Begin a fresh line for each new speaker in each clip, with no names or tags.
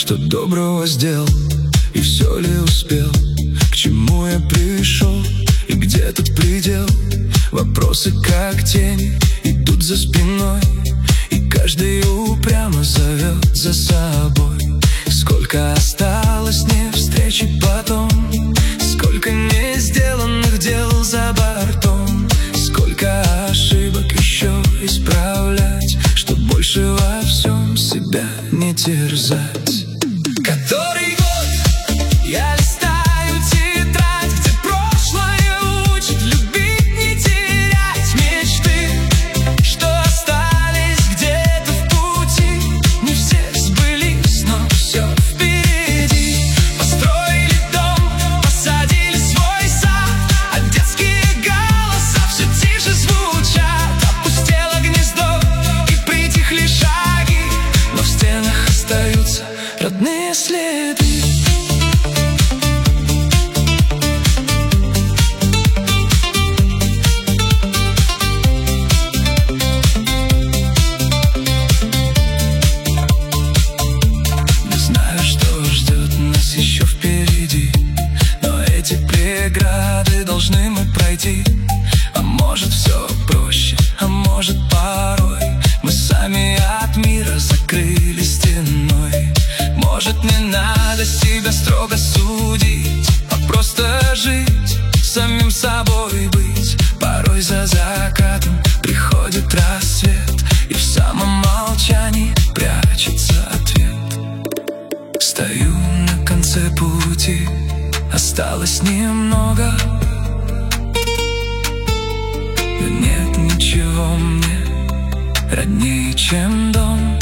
что доброго сделал, и все ли успел, к чему я пришел, и где тут предел. Вопросы как тени идут за спиной, и каждый упрямо зовет за собой. Сколько осталось не встречи потом, сколько не сделанных дел за бортом, сколько ошибок еще исправлять, чтоб больше во всем себя не терзать. Который год я листаю тетрадь, где прошлое учит любить, не терять мечты, что остались где-то в пути. Не все сбылись, но все впереди. Построили дом, посадили свой сад, а детские голоса все тише звучат. Опустело гнездо и притихли шаги, но в стенах остаются родные следы. Не знаю, что ждет нас еще впереди, но эти преграды должны мы пройти. А может все проще, а может порой мы сами от мира закрыли стеной. Может, не надо себя строго судить, а просто жить, самим собой быть. Порой за закатом приходит рассвет, и в самом молчании прячется ответ. Стою на конце пути, осталось немного, но нет ничего мне роднее, чем дом.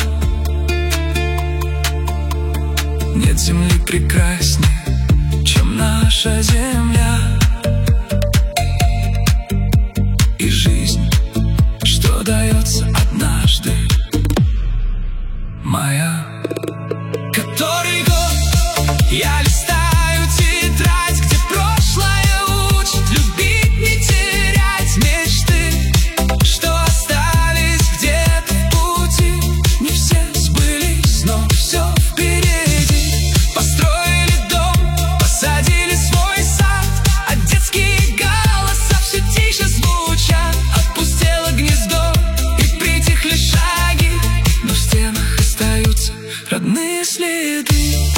Нет земли прекраснее, чем наша земля, и жизнь, что дается однажды, моя. Который год я листаю тетрадь, где прошлое учит любить, не терять мечты, что остались где-то в пути. Не все сбылись, но все впереди. Построили дом, посадили свой сад, а детские голоса все тише звучат. Опустело гнездо и притихли шаги, но в стенах остаются родные следы.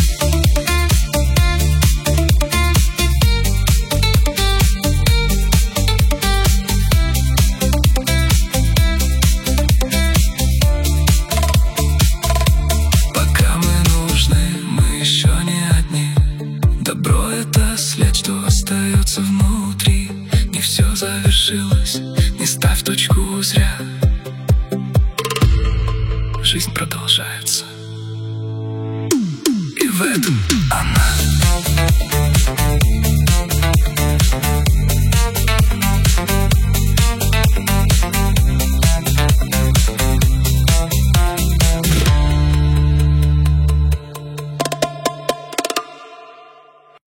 Пока мы нужны, мы еще не одни. Добро — это след, что остается внутри. Не все завершилось,